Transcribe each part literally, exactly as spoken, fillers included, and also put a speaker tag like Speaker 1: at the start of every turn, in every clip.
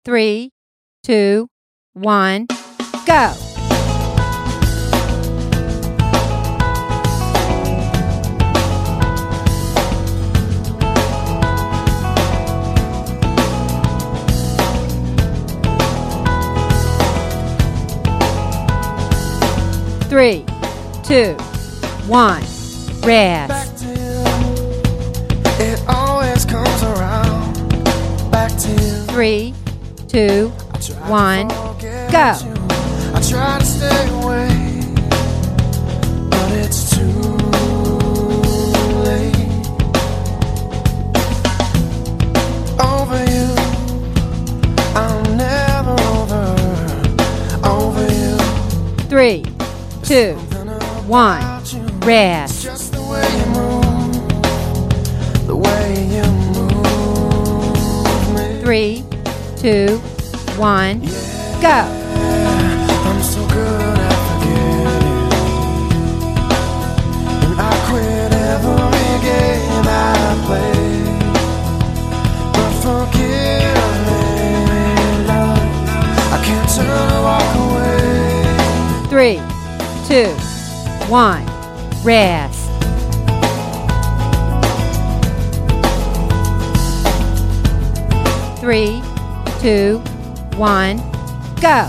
Speaker 1: Three, two, one, go. Three, two, one, rest.
Speaker 2: Back to you. It always comes around. Back to you.
Speaker 1: Three, two, one, go.
Speaker 2: You. I try to stay away, but it's too late. Over you, I'm never over. Over you.
Speaker 1: Three, two, one, rest.
Speaker 2: Just the way you move, the way you move me.
Speaker 1: Three, two, one, go.
Speaker 2: I'm so good at forgetting, and I quit every game I play. But forgive me, love, I can't turn or walk away.
Speaker 1: Three, two, one, rest. Three, two, one, go.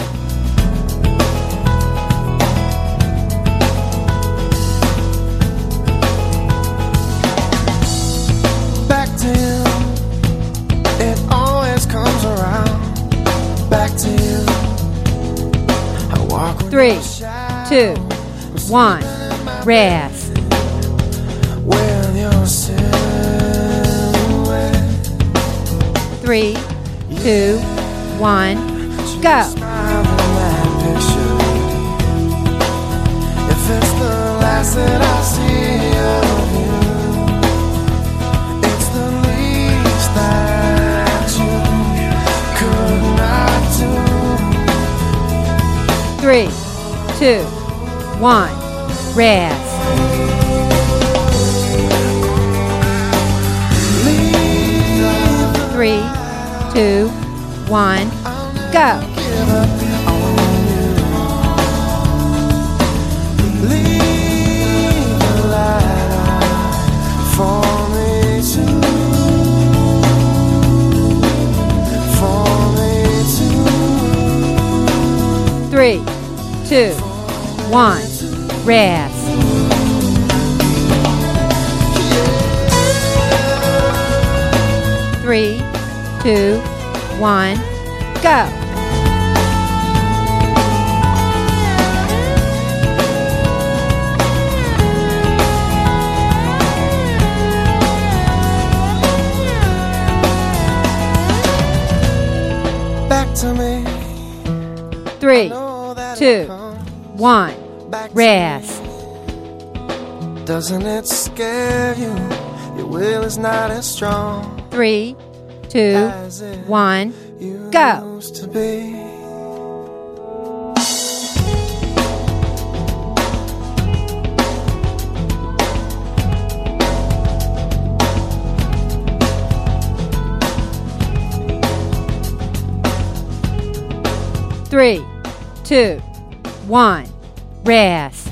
Speaker 2: Back to you, it always comes around. Back to you, I walk with
Speaker 1: Three,
Speaker 2: no shadow.
Speaker 1: two, one, rest.
Speaker 2: With your silhouette.
Speaker 1: Three, two, one, go.
Speaker 2: Smile in that picture. If it's the last that I see of you, it's the least that you could not do.
Speaker 1: Three, two, one, rest. Three, two, one, go.
Speaker 2: Give up on you. Leave the light on for me to, for me to.
Speaker 1: Three, two, one, rest. Three, two, one, go.
Speaker 2: Back to me.
Speaker 1: Three,
Speaker 2: Know that
Speaker 1: two,
Speaker 2: it'll come
Speaker 1: one,
Speaker 2: back to
Speaker 1: rest.
Speaker 2: me. Doesn't it scare you? Your will is not as strong
Speaker 1: Three, two,
Speaker 2: as it
Speaker 1: one, go.
Speaker 2: used to be.
Speaker 1: Three, two, one, rest.